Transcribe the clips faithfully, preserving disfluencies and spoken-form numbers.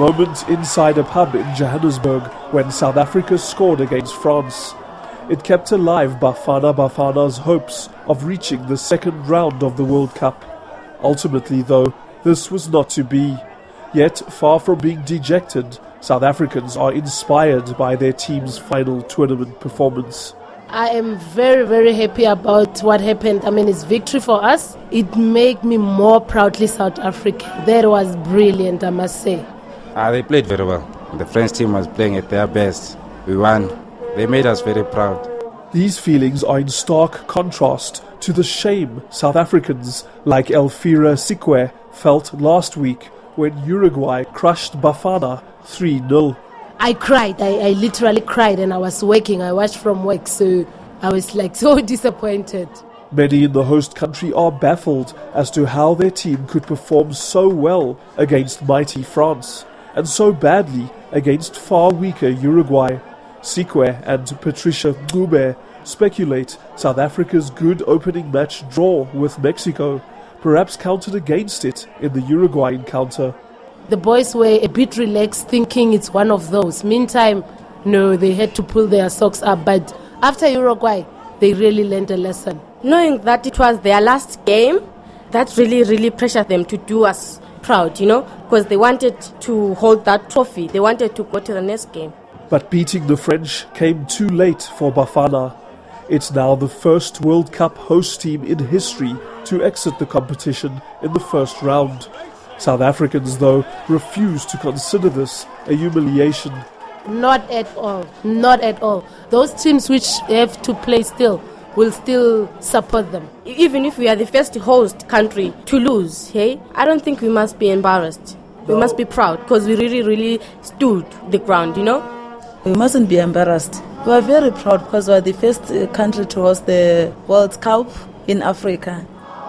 moment inside a pub in Johannesburg when South Africa scored against France. It kept alive Bafana Bafana's hopes of reaching the second round of the World Cup. Ultimately, though, this was not to be. Yet, far from being dejected, South Africans are inspired by their team's final tournament performance. I am very, very happy about what happened. I mean, it's victory for us. It made me more proudly South African. That was brilliant, I must say. Ah, they played very well. The French team was playing at their best. We won. They made us very proud. These feelings are in stark contrast to the shame South Africans like Elvira Sikwe felt last week when Uruguay crushed Bafana three nil. I cried. I, I literally cried, and I was working. I watched from work, so I was like so disappointed. Many in the host country are baffled as to how their team could perform so well against mighty France and so badly against far weaker Uruguay. Sikwe and Patricia Ngube speculate South Africa's good opening match draw with Mexico perhaps counted against it in the Uruguay encounter. The boys were a bit relaxed, thinking it's one of those. Meantime, no, they had to pull their socks up. But after Uruguay, they really learned a lesson. Knowing that it was their last game, that really, really pressured them to do us proud, you know, because they wanted to hold that trophy. They wanted to go to the next game. But beating the French came too late for Bafana. It's now the first World Cup host team in history to exit the competition in the first round. South Africans, though, refuse to consider this a humiliation. Not at all. Not at all. Those teams which have to play still will still support them. Even if we are the first host country to lose, hey, I don't think we must be embarrassed. No. We must be proud because we really, really stood the ground, you know? We mustn't be embarrassed. We are very proud because we are the first country to host the World Cup in Africa.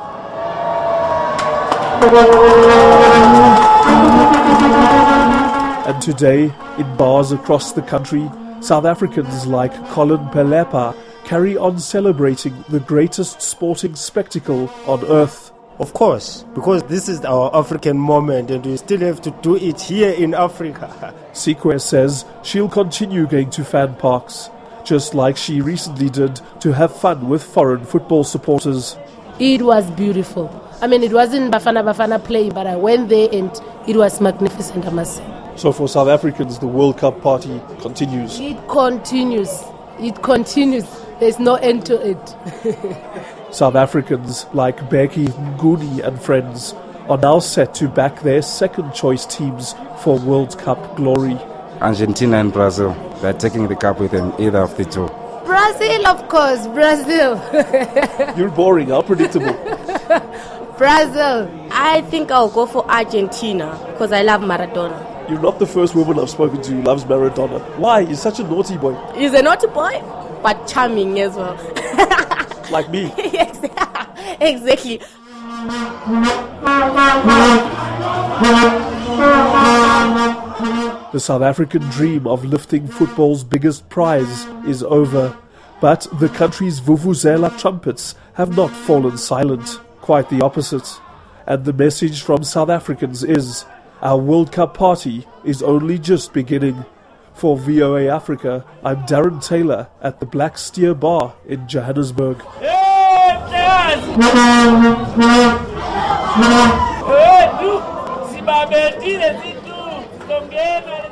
And today, in bars across the country, South Africans like Colin Pelepa carry on celebrating the greatest sporting spectacle on earth. Of course, because this is our African moment and we still have to do it here in Africa. Sikwe says she'll continue going to fan parks, just like she recently did to have fun with foreign football supporters. It was beautiful. I mean, it wasn't Bafana Bafana playing, but I went there and it was magnificent, I must say. So for South Africans, the World Cup party continues? It continues. It continues. There's no end to it. South Africans like Becky Nguni and friends are now set to back their second choice teams for World Cup glory. Argentina and Brazil, they're taking the cup with them, either of the two. Brazil, of course, Brazil. You're boring, how predictable. Brazil. I think I'll go for Argentina because I love Maradona. You're not the first woman I've spoken to who loves Maradona. Why? He's such a naughty boy. He's a naughty boy, but charming as well. Like me. Exactly. The South African dream of lifting football's biggest prize is over. But the country's Vuvuzela trumpets have not fallen silent. Quite the opposite. And the message from South Africans is, our World Cup party is only just beginning. For V O A Africa, I'm Darren Taylor at the Black Steer Bar in Johannesburg. Si